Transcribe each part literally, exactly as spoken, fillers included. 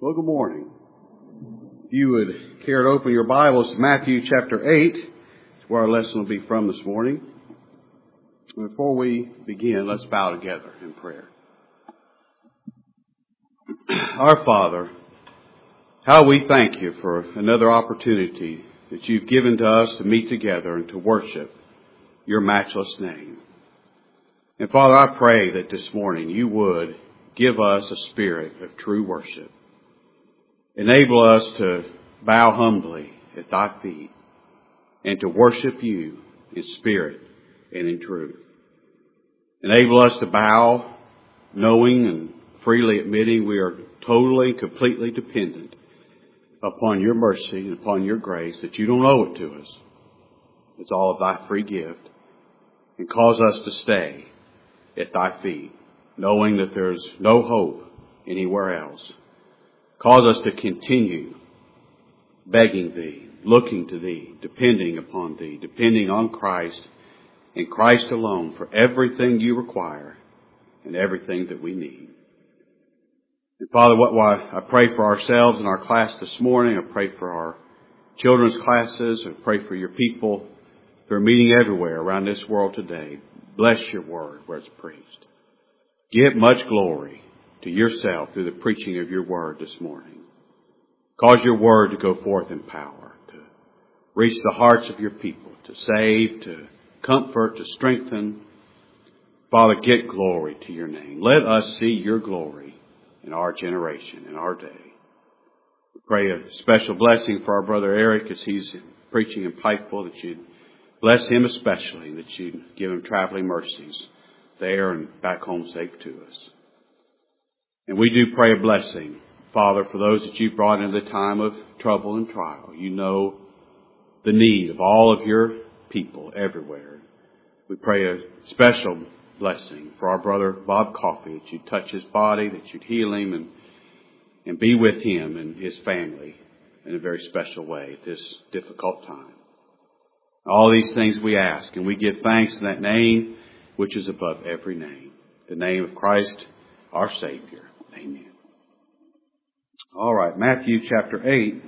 Well, good morning. If you would care to open your Bibles to Matthew chapter eight, that's where our lesson will be from this morning. Before we begin, let's bow together in prayer. Our Father, how we thank you for another opportunity that you've given to us to meet together and to worship your matchless name. And Father, I pray that this morning you would give us a spirit of true worship. Enable us to bow humbly at thy feet and to worship you in spirit and in truth. Enable us to bow knowing and freely admitting we are totally and completely dependent upon your mercy and upon your grace, that you don't owe it to us. It's all of thy free gift. And cause us to stay at thy feet, knowing that there's no hope anywhere else. Cause us to continue begging thee, looking to thee, depending upon thee, depending on Christ and Christ alone for everything you require and everything that we need. And Father, what I pray for ourselves in our class this morning, I pray for our children's classes, I pray for your people who are meeting everywhere around this world today. Bless your word where it's preached. Give much glory to yourself through the preaching of your word this morning. Cause your word to go forth in power, to reach the hearts of your people, to save, to comfort, to strengthen. Father, get glory to your name. Let us see your glory in our generation, in our day. We pray a special blessing for our brother Eric as he's preaching in Pikeville, that you'd bless him especially, that you'd give him traveling mercies there and back home safe to us. And we do pray a blessing, Father, for those that you've brought into the time of trouble and trial. You know the need of all of your people everywhere. We pray a special blessing for our brother Bob Coffey, that you'd touch his body, that you'd heal him and, and be with him and his family in a very special way at this difficult time. All these things we ask, and we give thanks in that name which is above every name, the name of Christ our Savior. Amen. All right, Matthew chapter eight.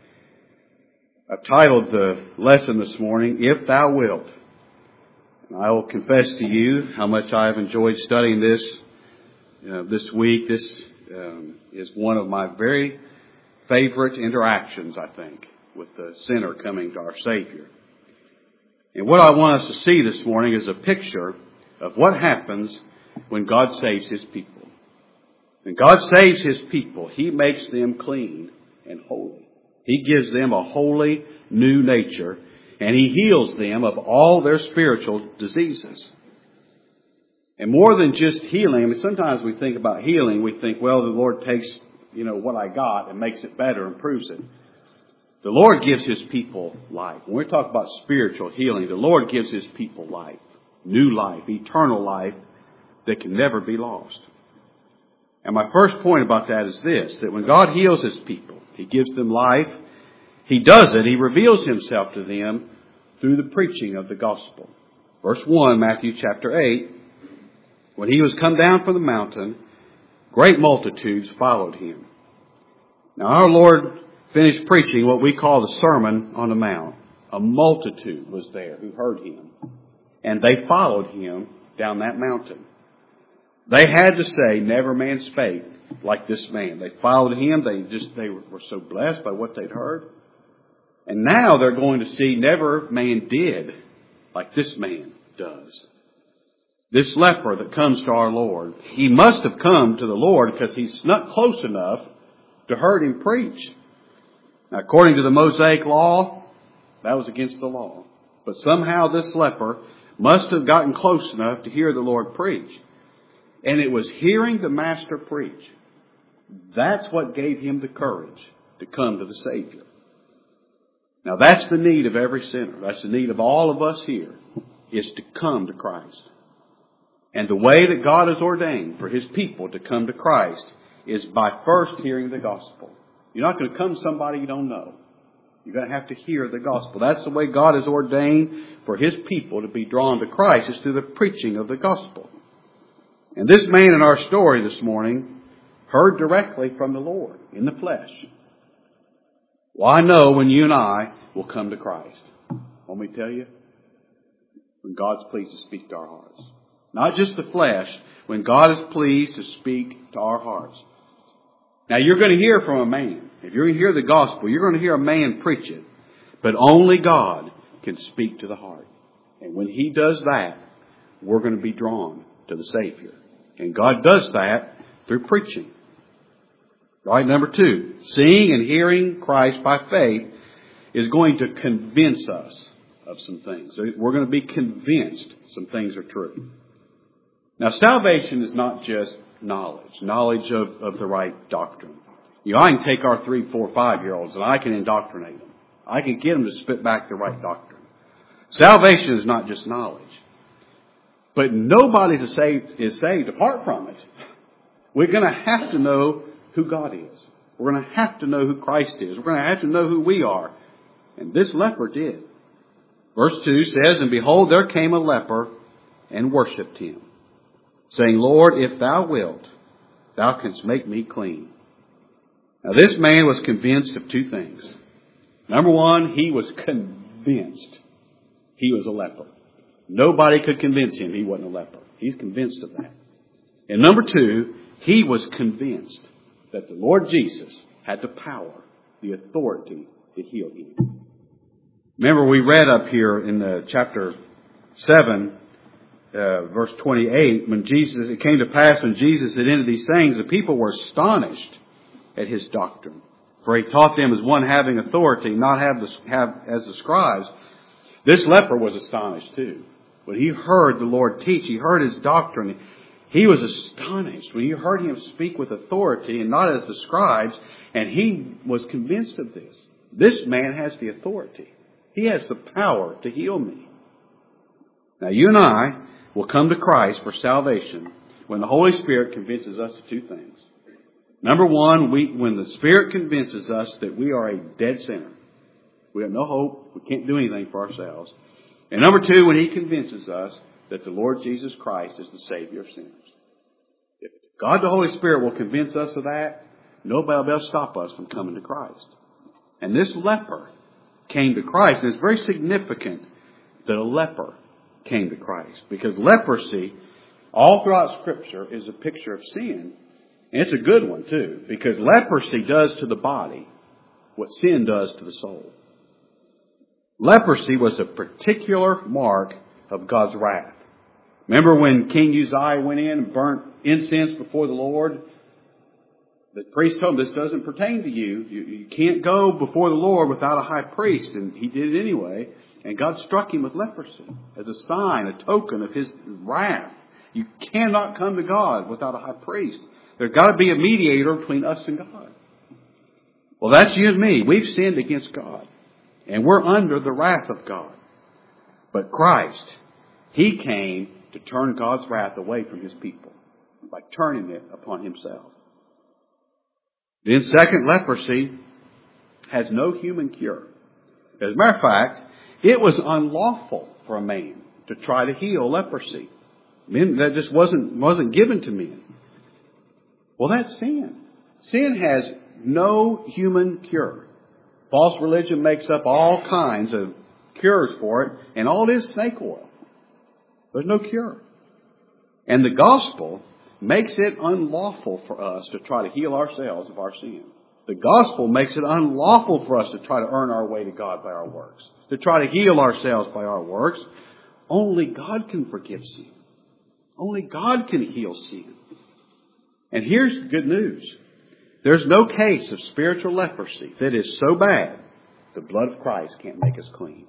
I've titled the lesson this morning, If Thou Wilt. And I will confess to you how much I have enjoyed studying this uh, this week. This um, is one of my very favorite interactions, I think, with the sinner coming to our Savior. And what I want us to see this morning is a picture of what happens when God saves His people. When God saves His people, He makes them clean and holy. He gives them a holy new nature, and He heals them of all their spiritual diseases. And more than just healing, I mean, sometimes we think about healing, we think, well, the Lord takes, you know, what I got and makes it better, improves it. The Lord gives His people life. When we talk about spiritual healing, the Lord gives His people life, new life, eternal life that can never be lost. And my first point about that is this, that when God heals His people, He gives them life. He does it. He reveals Himself to them through the preaching of the gospel. Verse one, Matthew chapter eight, when He was come down from the mountain, great multitudes followed Him. Now our Lord finished preaching what we call the Sermon on the Mount. A multitude was there who heard Him, and they followed Him down that mountain. They had to say, never man spake like this man. They followed Him. They just, they were so blessed by what they'd heard. And now they're going to see never man did like this man does. This leper that comes to our Lord, he must have come to the Lord because he snuck close enough to hear Him preach. Now, according to the Mosaic law, that was against the law. But somehow this leper must have gotten close enough to hear the Lord preach. And it was hearing the Master preach. That's what gave him the courage to come to the Savior. Now that's the need of every sinner. That's the need of all of us here, is to come to Christ. And the way that God has ordained for His people to come to Christ is by first hearing the gospel. You're not going to come to somebody you don't know. You're going to have to hear the gospel. That's the way God has ordained for His people to be drawn to Christ, is through the preaching of the gospel. And this man in our story this morning heard directly from the Lord in the flesh. Well, I know when you and I will come to Christ. Want me to tell you? When God's pleased to speak to our hearts. Not just the flesh, when God is pleased to speak to our hearts. Now you're going to hear from a man. If you're going to hear the gospel, you're going to hear a man preach it. But only God can speak to the heart. And when He does that, we're going to be drawn to the Savior. And God does that through preaching. Right, number two, seeing and hearing Christ by faith is going to convince us of some things. We're going to be convinced some things are true. Now, salvation is not just knowledge, knowledge of, of the right doctrine. You know, I can take our three, four, five-year-olds and I can indoctrinate them. I can get them to spit back the right doctrine. Salvation is not just knowledge. But nobody is saved, is saved apart from it. We're going to have to know who God is. We're going to have to know who Christ is. We're going to have to know who we are. And this leper did. Verse two says, and behold, there came a leper and worshipped Him, saying, Lord, if Thou wilt, Thou canst make me clean. Now this man was convinced of two things. Number one, he was convinced he was a leper. Nobody could convince him he wasn't a leper. He's convinced of that. And number two, he was convinced that the Lord Jesus had the power, the authority to heal him. Remember, we read up here in the chapter seven, uh, verse twenty-eight, when Jesus, it came to pass when Jesus had ended these sayings, the people were astonished at His doctrine. For He taught them as one having authority, not have, the, have as the scribes. This leper was astonished too. When he heard the Lord teach, he heard His doctrine, he was astonished when he heard Him speak with authority and not as the scribes, and he was convinced of this. This man has the authority. He has the power to heal me. Now you and I will come to Christ for salvation when the Holy Spirit convinces us of two things. Number one, we, when the Spirit convinces us that we are a dead sinner. We have no hope. We can't do anything for ourselves. And number two, when He convinces us that the Lord Jesus Christ is the Savior of sinners. If God the Holy Spirit will convince us of that, nobody will stop us from coming to Christ. And this leper came to Christ. And it's very significant that a leper came to Christ. Because leprosy, all throughout Scripture, is a picture of sin. And it's a good one too. Because leprosy does to the body what sin does to the soul. Leprosy was a particular mark of God's wrath. Remember when King Uzziah went in and burnt incense before the Lord? The priest told him, this doesn't pertain to you. you. You can't go before the Lord without a high priest. And he did it anyway. And God struck him with leprosy as a sign, a token of His wrath. You cannot come to God without a high priest. There's got to be a mediator between us and God. Well, that's you and me. We've sinned against God. And we're under the wrath of God. But Christ, He came to turn God's wrath away from His people by turning it upon Himself. Then second, leprosy has no human cure. As a matter of fact, it was unlawful for a man to try to heal leprosy. Men, that just wasn't, wasn't given to men. Well, that's sin. Sin has no human cure. False religion makes up all kinds of cures for it, and all it is snake oil. There's no cure. And the gospel makes it unlawful for us to try to heal ourselves of our sin. The gospel makes it unlawful for us to try to earn our way to God by our works, to try to heal ourselves by our works. Only God can forgive sin. Only God can heal sin. And here's good news. There's no case of spiritual leprosy that is so bad the blood of Christ can't make us clean.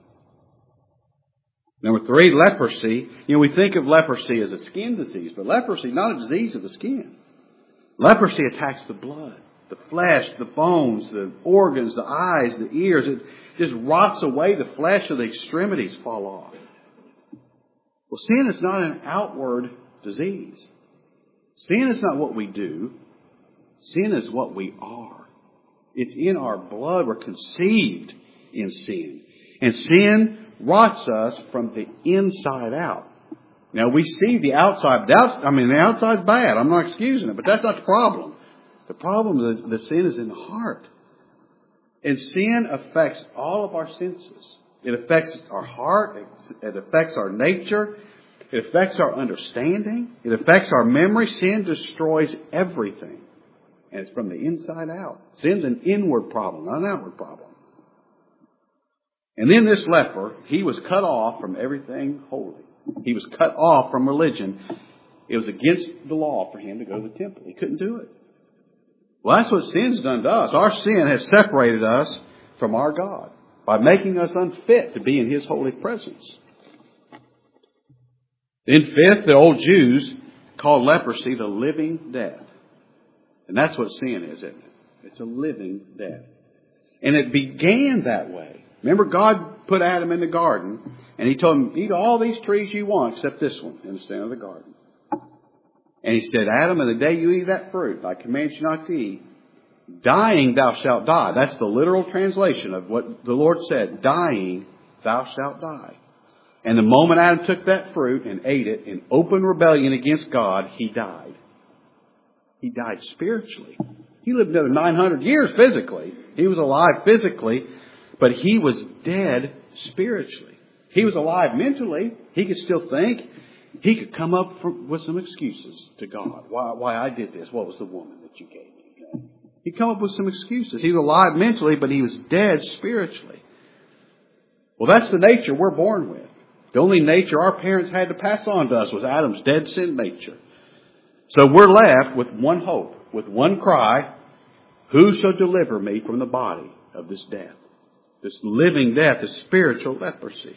Number three, leprosy. You know, we think of leprosy as a skin disease, but leprosy is not a disease of the skin. Leprosy attacks the blood, the flesh, the bones, the organs, the eyes, the ears. It just rots away the flesh, of the extremities fall off. Well, sin is not an outward disease. Sin is not what we do. Sin is what we are. It's in our blood. We're conceived in sin. And sin rots us from the inside out. Now, we see the outside. I mean, the outside's bad. I'm not excusing it, but that's not the problem. The problem is the sin is in the heart. And sin affects all of our senses. It affects our heart. It affects our nature. It affects our understanding. It affects our memory. Sin destroys everything. And it's from the inside out. Sin's an inward problem, not an outward problem. And then this leper, he was cut off from everything holy. He was cut off from religion. It was against the law for him to go to the temple. He couldn't do it. Well, that's what sin's done to us. Our sin has separated us from our God by making us unfit to be in His holy presence. Then fifth, the old Jews called leprosy the living death. And that's what sin is, isn't it? It's a living death. And it began that way. Remember, God put Adam in the garden, and He told him, eat all these trees you want except this one in the center of the garden. And He said, Adam, in the day you eat that fruit, I command you not to eat, dying thou shalt die. That's the literal translation of what the Lord said. Dying thou shalt die. And the moment Adam took that fruit and ate it in open rebellion against God, he died. He died spiritually. He lived another nine hundred years physically. He was alive physically, but he was dead spiritually. He was alive mentally. He could still think. He could come up from, with some excuses to God. Why, why I did this. What was the woman that you gave me? You know? He'd come up with some excuses. He was alive mentally, but he was dead spiritually. Well, that's the nature we're born with. The only nature our parents had to pass on to us was Adam's dead sin nature. So we're left with one hope, with one cry, who shall deliver me from the body of this death? This living death, this spiritual leprosy.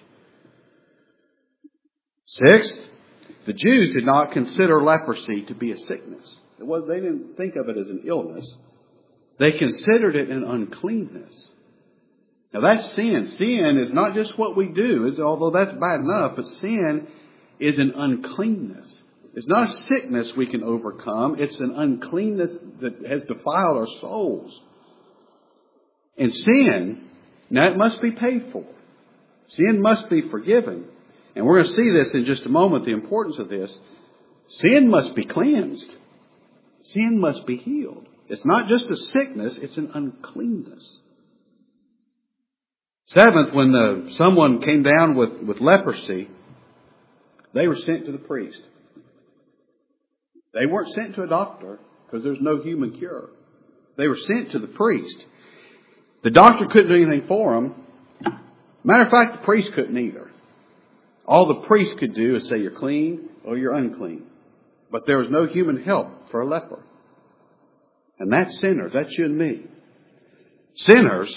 Sixth, the Jews did not consider leprosy to be a sickness. It was, they didn't think of it as an illness. They considered it an uncleanness. Now that's sin. Sin is not just what we do, although that's bad enough, but sin is an uncleanness. It's not a sickness we can overcome. It's an uncleanness that has defiled our souls. And sin, now it must be paid for. Sin must be forgiven. And we're going to see this in just a moment, the importance of this. Sin must be cleansed. Sin must be healed. It's not just a sickness, it's an uncleanness. Seventh, when the, someone came down with, with leprosy, they were sent to the priest. They weren't sent to a doctor because there's no human cure. They were sent to the priest. The doctor couldn't do anything for them. Matter of fact, the priest couldn't either. All the priest could do is say you're clean or you're unclean. But there was no human help for a leper. And that's sinners. That's you and me. Sinners,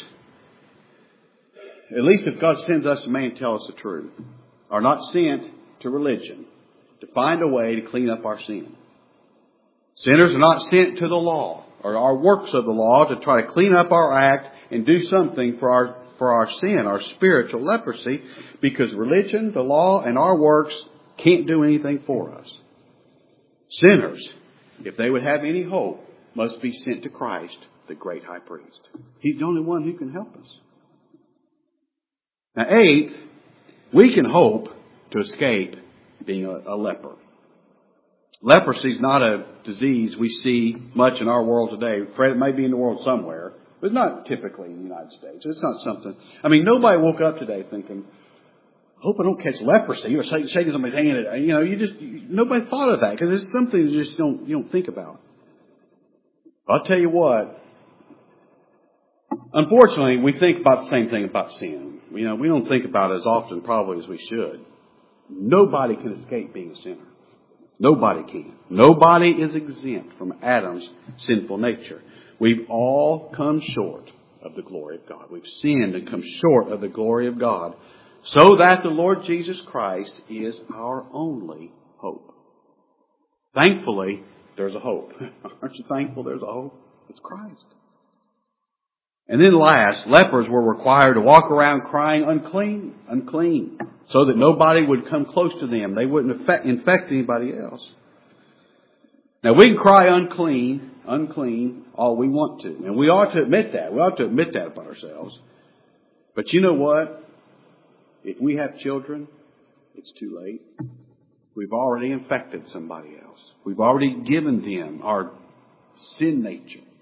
at least if God sends us a man to tell us the truth, are not sent to religion to find a way to clean up our sin. Sinners are not sent to the law or our works of the law to try to clean up our act and do something for our for our sin, our spiritual leprosy, because religion, the law, and our works can't do anything for us. Sinners, if they would have any hope, must be sent to Christ, the great high priest. He's the only one who can help us. Now, eighth, we can hope to escape being a, a leper. Leprosy is not a disease we see much in our world today. Fred, it may be in the world somewhere, but it's not typically in the United States. It's not something. I mean, nobody woke up today thinking, I hope I don't catch leprosy or shaking somebody's hand. You know, you just, nobody thought of that because it's something you just don't, you don't think about. I'll tell you what, unfortunately, we think about the same thing about sin. You know, we don't think about it as often probably as we should. Nobody can escape being a sinner. Nobody can. Nobody is exempt from Adam's sinful nature. We've all come short of the glory of God. We've sinned and come short of the glory of God, so that the Lord Jesus Christ is our only hope. Thankfully, there's a hope. Aren't you thankful there's a hope? It's Christ. And then last, lepers were required to walk around crying unclean, unclean, so that nobody would come close to them. They wouldn't infect, infect anybody else. Now we can cry unclean, unclean, all we want to. And we ought to admit that. We ought to admit that about ourselves. But you know what? If we have children, it's too late. We've already infected somebody else. We've already given them our sin nature.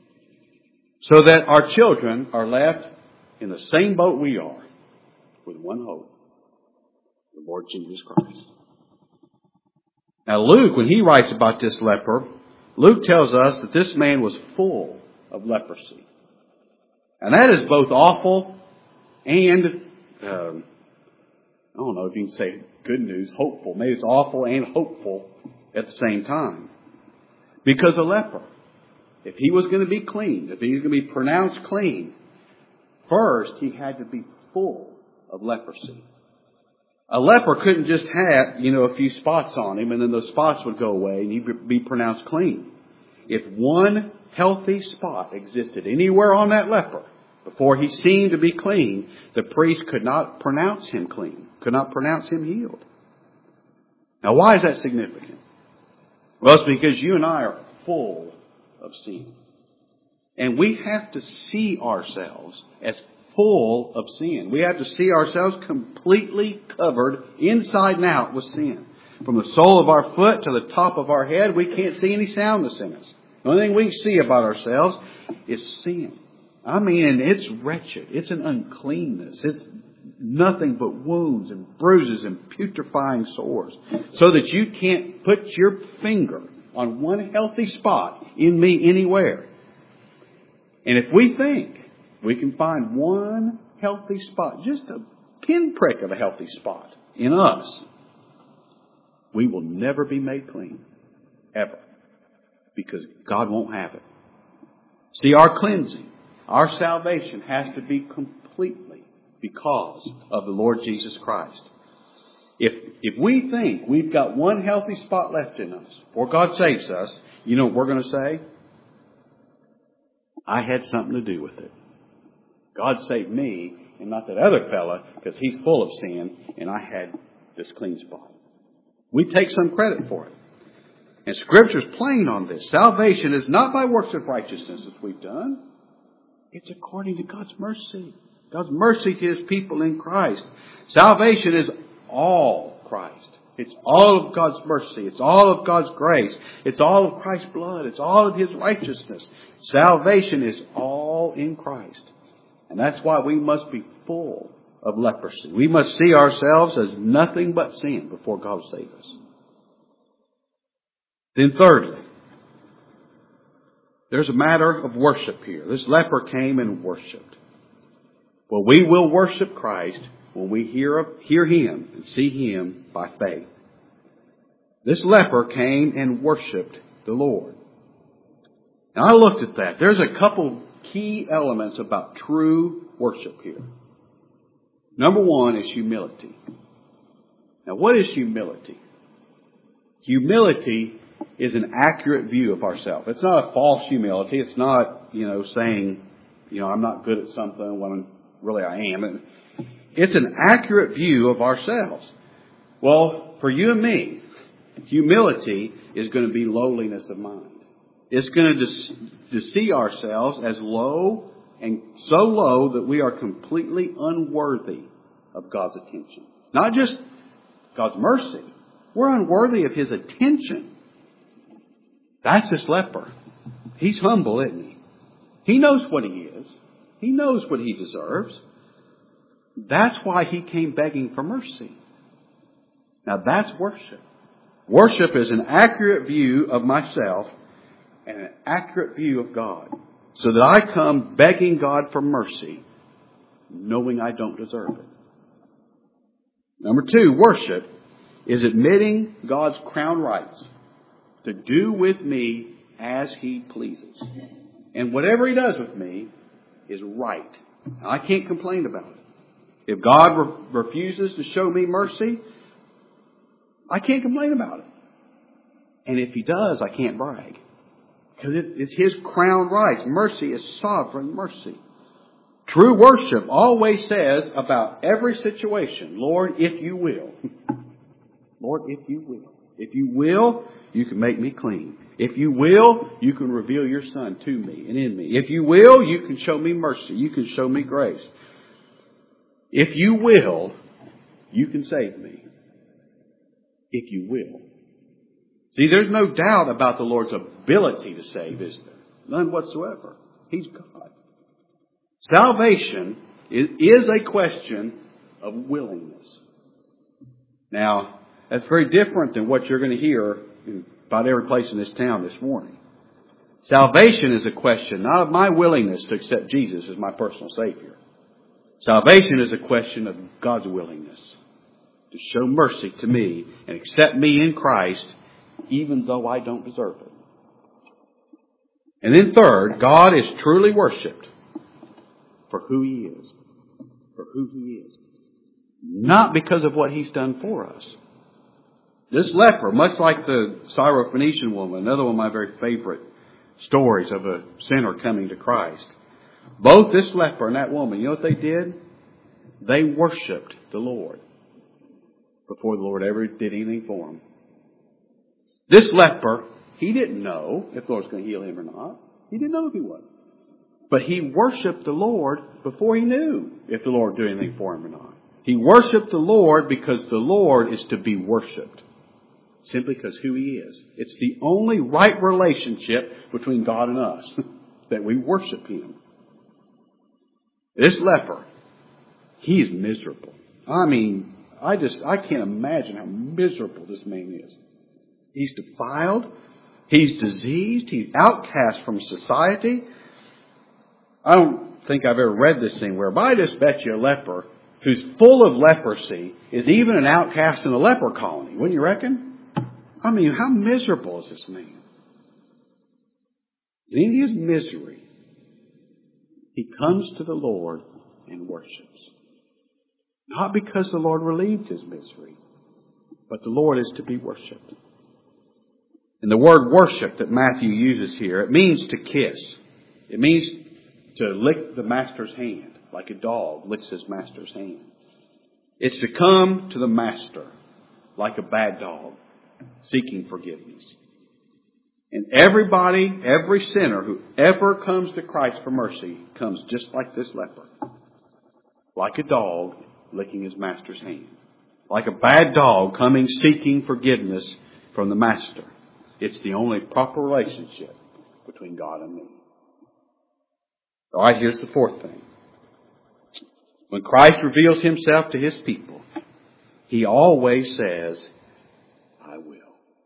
So that our children are left in the same boat we are, with one hope, the Lord Jesus Christ. Now Luke, when he writes about this leper, Luke tells us that this man was full of leprosy. And that is both awful and, um, I don't know if you can say good news, hopeful. Maybe it's awful and hopeful at the same time. Because a leper, if he was going to be clean, if he was going to be pronounced clean, first he had to be full of leprosy. A leper couldn't just have, you know, a few spots on him and then those spots would go away and he'd be pronounced clean. If one healthy spot existed anywhere on that leper before he seemed to be clean, the priest could not pronounce him clean, could not pronounce him healed. Now why is that significant? Well, it's because you and I are full of sin. And we have to see ourselves as full of sin. We have to see ourselves completely covered inside and out with sin. From the sole of our foot to the top of our head, we can't see any soundness in us. The only thing we see about ourselves is sin. I mean, and it's wretched. It's an uncleanness. It's nothing but wounds and bruises and putrefying sores. So that you can't put your finger on one healthy spot in me anywhere. And if we think we can find one healthy spot, just a pinprick of a healthy spot in us, we will never be made clean. Ever. Because God won't have it. See, our cleansing, our salvation has to be completely because of the Lord Jesus Christ. If if we think we've got one healthy spot left in us before God saves us, you know what we're going to say? I had something to do with it. God saved me and not that other fella because he's full of sin and I had this clean spot. We take some credit for it. And Scripture's plain on this. Salvation is not by works of righteousness as we've done. It's according to God's mercy. God's mercy to His people in Christ. Salvation is all Christ. It's all of God's mercy. It's all of God's grace. It's all of Christ's blood. It's all of His righteousness. Salvation is all in Christ. And that's why we must be full of leprosy. We must see ourselves as nothing but sin before God will save us. Then thirdly, there's a matter of worship here. This leper came and worshipped. Well, we will worship Christ when we hear, hear Him and see Him by faith. This leper came and worshipped the Lord. Now I looked at that. There's a couple key elements about true worship here. Number one is humility. Now what is humility? Humility is an accurate view of ourselves. It's not a false humility. It's not, you know, saying, you know, I'm not good at something when really I am. It's an accurate view of ourselves. Well, for you and me, humility is going to be lowliness of mind. It's going to to see ourselves as low and so low that we are completely unworthy of God's attention. Not just God's mercy. We're unworthy of His attention. That's this leper. He's humble, isn't he? He knows what he is. He knows what he deserves. That's why he came begging for mercy. Now that's worship. Worship is an accurate view of myself and an accurate view of God. So that I come begging God for mercy, knowing I don't deserve it. Number two, worship is admitting God's crown rights to do with me as He pleases. And whatever He does with me is right. Now, I can't complain about it. If God re- refuses to show me mercy, I can't complain about it. And if He does, I can't brag. Because it, it's His crown rights. Mercy is sovereign mercy. True worship always says about every situation, Lord, if you will. Lord, if you will. If you will, you can make me clean. If you will, you can reveal your Son to me and in me. If you will, you can show me mercy. You can show me grace. If you will, you can save me. If you will. See, there's no doubt about the Lord's ability to save, is there? None whatsoever. He's God. Salvation is a question of willingness. Now, that's very different than what you're going to hear in about every place in this town this morning. Salvation is a question not of my willingness to accept Jesus as my personal Savior. Salvation is a question of God's willingness to show mercy to me and accept me in Christ even though I don't deserve it. And then third, God is truly worshipped for who He is. For who He is. Not because of what He's done for us. This leper, much like the Syrophoenician woman, another one of my very favorite stories of a sinner coming to Christ. Both this leper and that woman, you know what they did? They worshipped the Lord before the Lord ever did anything for them. This leper, he didn't know if the Lord was going to heal him or not. He didn't know if He was. But he worshipped the Lord before he knew if the Lord would do anything for him or not. He worshipped the Lord because the Lord is to be worshipped. Simply because who He is. It's the only right relationship between God and us, that we worship Him. This leper, he is miserable. I mean, I just, I can't imagine how miserable this man is. He's defiled. He's diseased. He's outcast from society. I don't think I've ever read this anywhere, but I just bet you a leper who's full of leprosy is even an outcast in a leper colony. Wouldn't you reckon? I mean, how miserable is this man? And in his misery, he comes to the Lord and worships. Not because the Lord relieved his misery, but the Lord is to be worshipped. And the word worship that Matthew uses here, it means to kiss. It means to lick the master's hand, like a dog licks his master's hand. It's to come to the master, like a bad dog, seeking forgiveness. And everybody, every sinner who ever comes to Christ for mercy comes just like this leper. Like a dog licking his master's hand. Like a bad dog coming seeking forgiveness from the master. It's the only proper relationship between God and me. All right, here's the fourth thing. When Christ reveals Himself to His people, He always says, I will.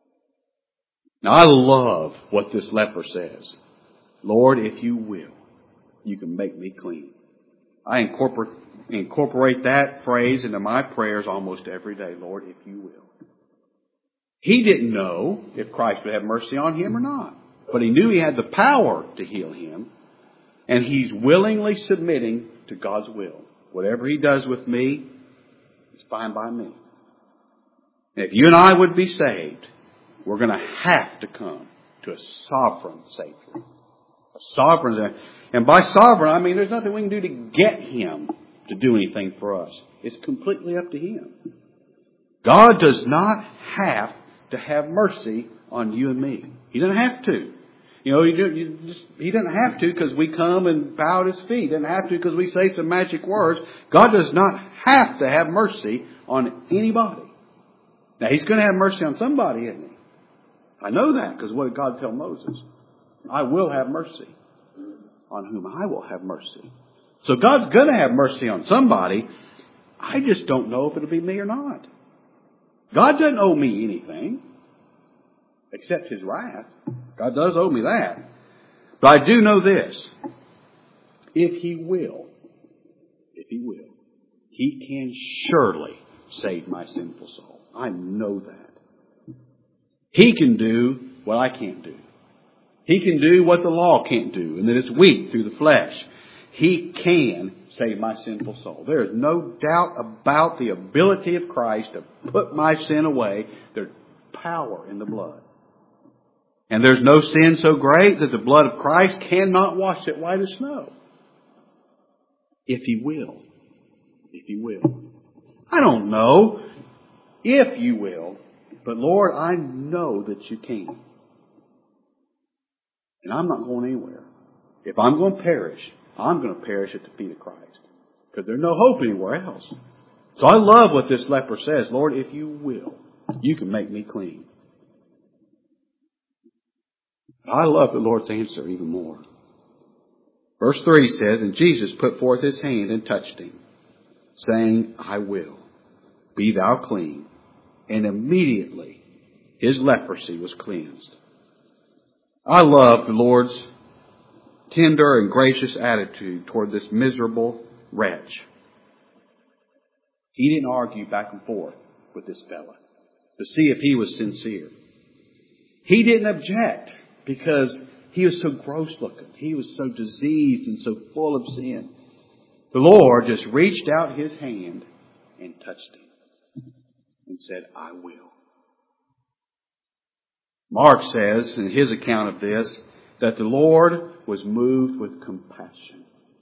Now, I love what this leper says. Lord, if you will, you can make me clean. I incorporate, incorporate that phrase into my prayers almost every day. Lord, if you will. He didn't know if Christ would have mercy on him or not. But he knew he had the power to heal him. And he's willingly submitting to God's will. Whatever He does with me is fine by me. And if you and I would be saved, we're going to have to come to a sovereign Savior. A sovereign. And by sovereign, I mean there's nothing we can do to get Him to do anything for us. It's completely up to Him. God does not have to have mercy on you and me. He doesn't have to. You know, you, do, you just, He doesn't have to because we come and bow at His feet. He doesn't have to because we say some magic words. God does not have to have mercy on anybody. Now, He's going to have mercy on somebody, isn't He? I know that because what did God tell Moses? I will have mercy on whom I will have mercy. So God's going to have mercy on somebody. I just don't know if it'll be me or not. God doesn't owe me anything except His wrath. God does owe me that. But I do know this. If He will, if He will, He can surely save my sinful soul. I know that. He can do what I can't do. He can do what the law can't do, and that it's weak through the flesh. He can save my sinful soul. There is no doubt about the ability of Christ to put my sin away. There's power in the blood. And there's no sin so great that the blood of Christ cannot wash it white as snow. If He will. If He will. I don't know if you will, but Lord, I know that you can. And I'm not going anywhere. If I'm going to perish, I'm going to perish at the feet of Christ. Because there's no hope anywhere else. So I love what this leper says. Lord, if you will, you can make me clean. I love the Lord's answer even more. Verse three says, and Jesus put forth his hand and touched him, saying, I will. Be thou clean. And immediately his leprosy was cleansed. I love the Lord's tender and gracious attitude toward this miserable wretch. He didn't argue back and forth with this fella to see if he was sincere. He didn't object because he was so gross looking. He was so diseased and so full of sin. The Lord just reached out his hand and touched him and said, I will. Mark says in his account of this that the Lord was moved with compassion.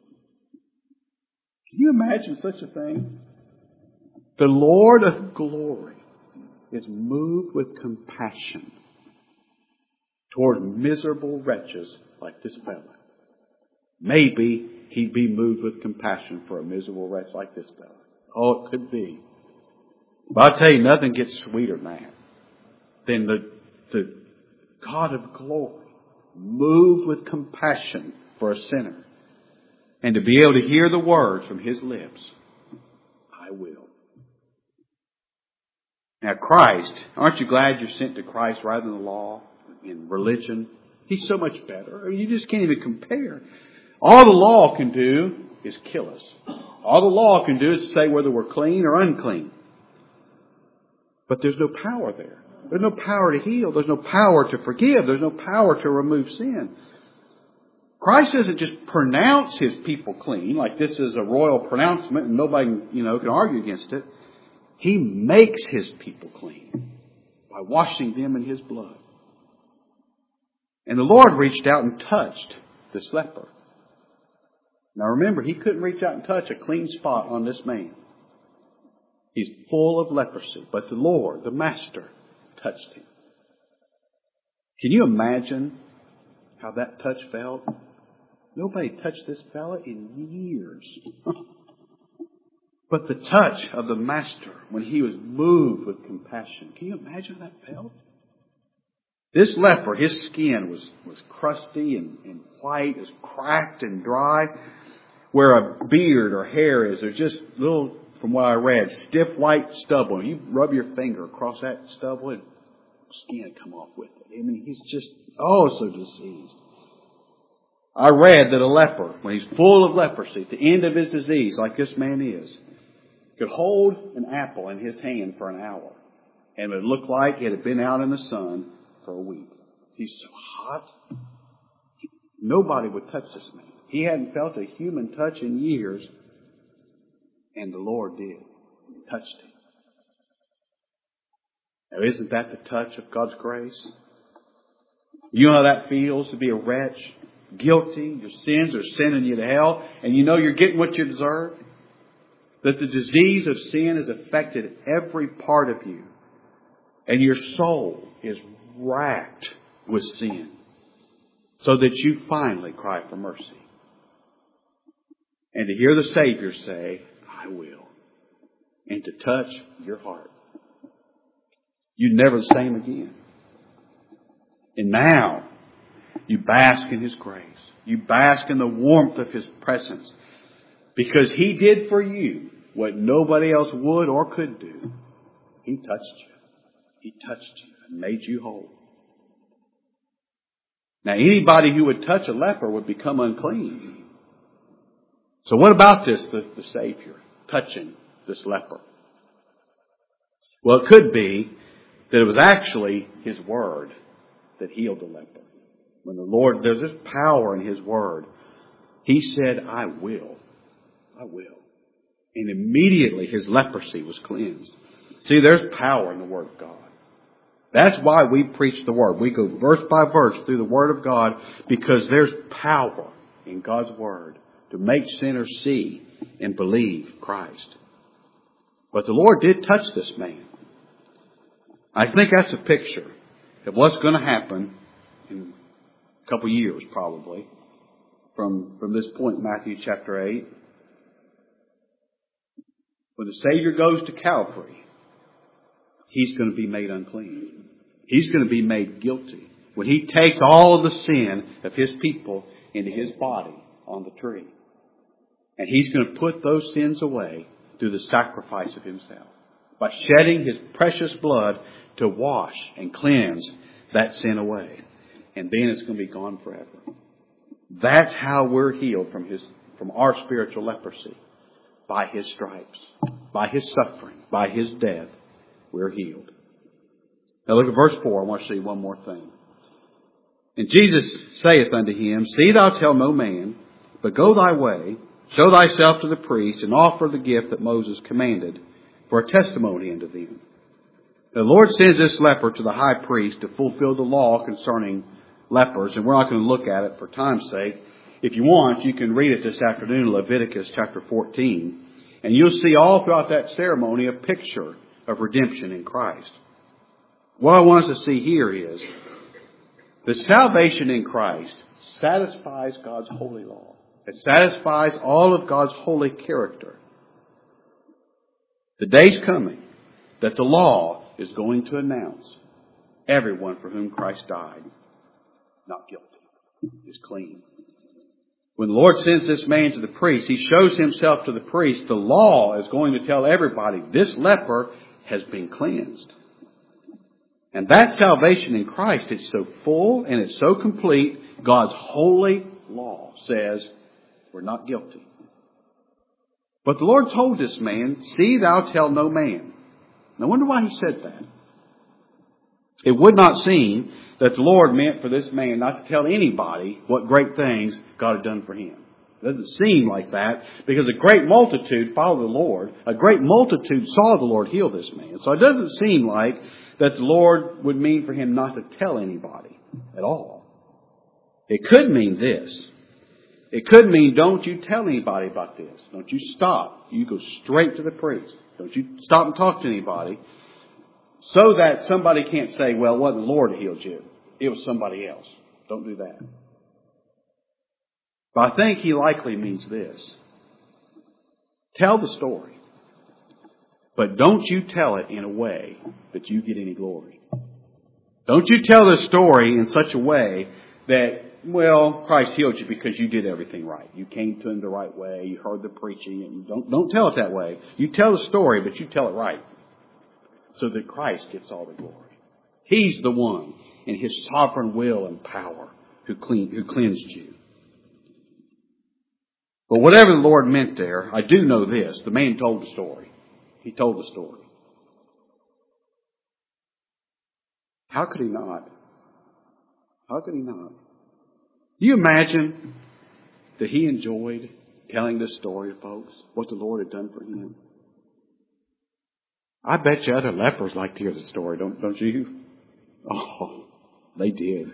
Can you imagine such a thing? The Lord of glory is moved with compassion toward miserable wretches like this fellow. Maybe he'd be moved with compassion for a miserable wretch like this fellow. Oh, it could be. But I'll tell you, nothing gets sweeter than that. Than the, the God of glory moved with compassion for a sinner. And to be able to hear the words from his lips, I will. Now Christ, aren't you glad you're sent to Christ rather than the law and religion? He's so much better. I mean, you just can't even compare. All the law can do is kill us. All the law can do is say whether we're clean or unclean. But there's no power there. There's no power to heal. There's no power to forgive. There's no power to remove sin. Christ doesn't just pronounce his people clean, like this is a royal pronouncement and nobody, you know, can argue against it. He makes his people clean by washing them in his blood. And the Lord reached out and touched this leper. Now remember, he couldn't reach out and touch a clean spot on this man. He's full of leprosy. But the Lord, the Master, touched him. Can you imagine how that touch felt? Nobody touched this fella in years. But the touch of the Master, when he was moved with compassion, can you imagine how that felt? This leper, his skin was, was crusty and, and white, it was cracked and dry. Where a beard or hair is, there's just little, from what I read, stiff white stubble. You rub your finger across that stubble and skin come off with it. I mean, he's just, oh, so diseased. I read that a leper, when he's full of leprosy, at the end of his disease, like this man is, could hold an apple in his hand for an hour. And it would look like it had been out in the sun for a week. He's so hot. Nobody would touch this man. He hadn't felt a human touch in years. And the Lord did. He touched him. Now isn't that the touch of God's grace? You know how that feels to be a wretch, guilty, your sins are sending you to hell, and you know you're getting what you deserve? That the disease of sin has affected every part of you. And your soul is racked with sin. So that you finally cry for mercy. And to hear the Savior say, I will. And to touch your heart. You're never the same again. And now, you bask in His grace. You bask in the warmth of His presence. Because He did for you what nobody else would or could do. He touched you. He touched you and made you whole. Now, anybody who would touch a leper would become unclean. So what about this, the, the Savior, touching this leper? Well, it could be that it was actually His Word that healed the leper. When the Lord, there's this power in His Word. He said, I will. I will. And immediately his leprosy was cleansed. See, there's power in the Word of God. That's why we preach the Word. We go verse by verse through the Word of God because there's power in God's Word to make sinners see and believe Christ. But the Lord did touch this man. I think that's a picture of what's going to happen in a couple of years probably from, from this point in Matthew chapter eight. When the Savior goes to Calvary, He's going to be made unclean. He's going to be made guilty. When He takes all of the sin of His people into His body, on the tree. And He's going to put those sins away through the sacrifice of Himself, by shedding His precious blood to wash and cleanse that sin away. And then it's going to be gone forever. That's how we're healed from His, from our spiritual leprosy. By His stripes, by His suffering, by His death, we're healed. Now look at verse four. I want to show you one more thing. And Jesus saith unto him, See thou tell no man, but go thy way, show thyself to the priest, and offer the gift that Moses commanded for a testimony unto them. The Lord sends this leper to the high priest to fulfill the law concerning lepers, and we're not going to look at it for time's sake. If you want, you can read it this afternoon in Leviticus chapter fourteen, and you'll see all throughout that ceremony a picture of redemption in Christ. What I want us to see here is the salvation in Christ satisfies God's holy law. It satisfies all of God's holy character. The day's coming that the law is going to announce everyone for whom Christ died, not guilty, is clean. When the Lord sends this man to the priest, He shows Himself to the priest. The law is going to tell everybody this leper has been cleansed. And that salvation in Christ is so full and it's so complete, God's holy law says we're not guilty. But the Lord told this man, See thou tell no man. Now I wonder why He said that. It would not seem that the Lord meant for this man not to tell anybody what great things God had done for him. It doesn't seem like that, because a great multitude followed the Lord. A great multitude saw the Lord heal this man. So it doesn't seem like that the Lord would mean for him not to tell anybody at all. It could mean this. It could mean, don't you tell anybody about this. Don't you stop. You go straight to the priest. Don't you stop and talk to anybody. So that somebody can't say, well, it wasn't the Lord who healed you. It was somebody else. Don't do that. But I think He likely means this. Tell the story. But don't you tell it in a way that you get any glory. Don't you tell the story in such a way that, well, Christ healed you because you did everything right. You came to Him the right way. You heard the preaching. And don't, don't tell it that way. You tell the story, but you tell it right, so that Christ gets all the glory. He's the one in His sovereign will and power who, clean, who cleansed you. But whatever the Lord meant there, I do know this. The man told the story. He told the story. How could he not? How could he not? Do you imagine that he enjoyed telling this story to folks? What the Lord had done for him? I bet you other lepers like to hear the story, don't, don't you? Oh, they did.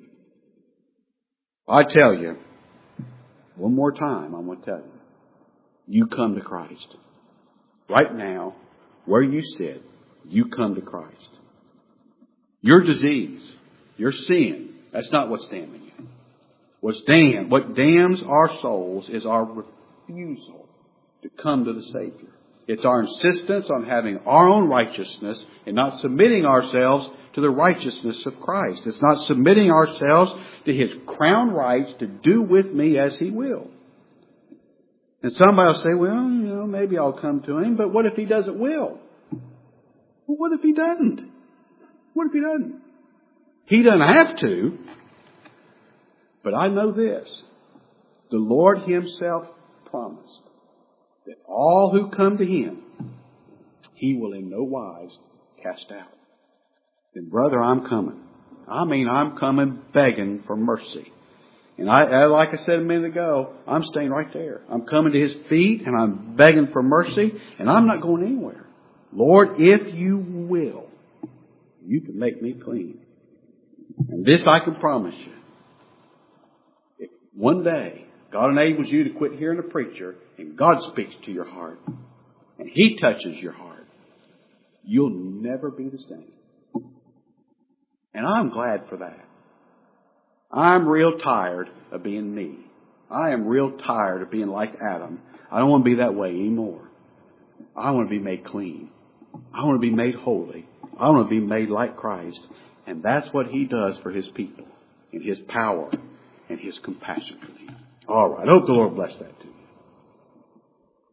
I tell you, one more time, I'm going to tell you. You come to Christ. Right now, where you sit, you come to Christ. Your disease, your sin, that's not what's damning you. What's damn, what damns our souls is our refusal to come to the Savior. It's our insistence on having our own righteousness and not submitting ourselves to the righteousness of Christ. It's not submitting ourselves to His crown rights to do with me as He will. And somebody will say, well, you know, maybe I'll come to Him, but what if He doesn't will? Well, what if He doesn't? What if He doesn't? He doesn't have to. But I know this. The Lord Himself promised that all who come to Him, He will in no wise cast out. Then, brother, I'm coming. I mean, I'm coming begging for mercy. And I, like I said a minute ago, I'm staying right there. I'm coming to His feet and I'm begging for mercy, and I'm not going anywhere. Lord, if you will, you can make me clean. And this I can promise you. If one day God enables you to quit hearing a preacher and God speaks to your heart and He touches your heart, you'll never be the same. And I'm glad for that. I'm real tired of being me. I am real tired of being like Adam. I don't want to be that way anymore. I want to be made clean. I want to be made holy. I want to be made like Christ. And that's what He does for His people in His power and His compassion for them. All right. I hope the Lord bless that too.